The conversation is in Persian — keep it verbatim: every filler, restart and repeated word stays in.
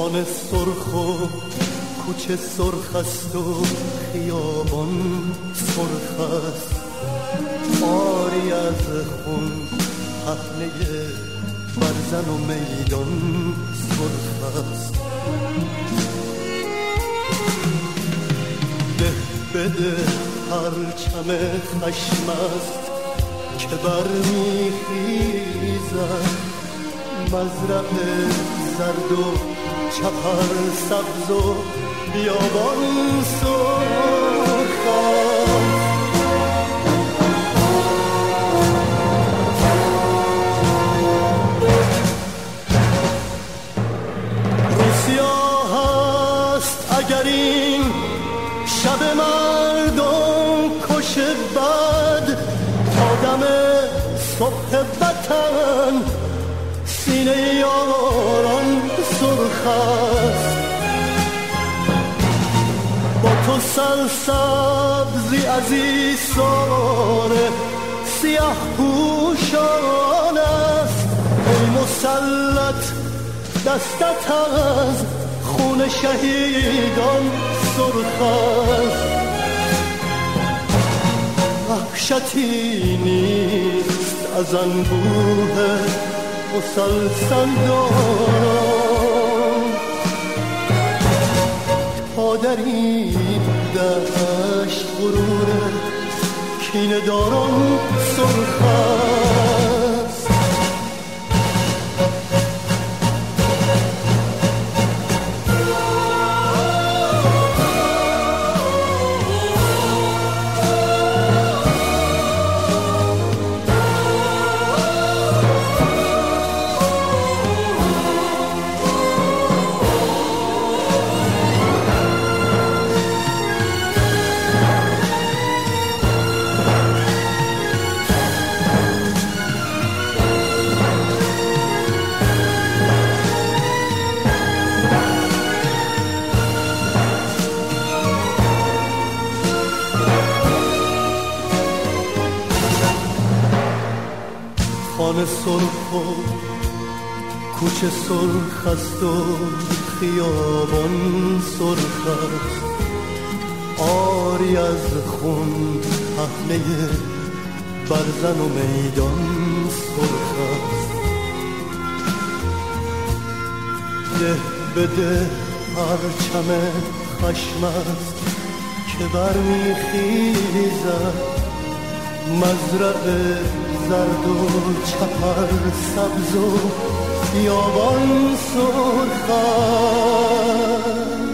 خانه سرخ و کوچه سرخ است و خیابان سرخ است، آری از خون پهنه برزن و میدان سرخ است. ده بده پرچم خشم است که برمیخیزد، مزرعه زرد و چپر سبز و بیابان سرخ است. روسیا هست اگر این شب مردم کش بد، تا دم صبح وطن سینه یاران سرخ است. با تو سرسبزی از ایثار سیاه پوشان است، ای مسلط دستت از خون شهیدان سرخ است. وحشتی نیست از انبوه مسلسل دارم، تا در این دشت غرور کینه دارم سرخ است. خانه سرخ و کوچه سرخ است و خیابان سرخ است، آری از خون پهنه برزن و میدان سرخ است. ده بده پرچم خشم است که برمیخیزد، مزرعه زرد و چپر سبز و بیابان سرخ است.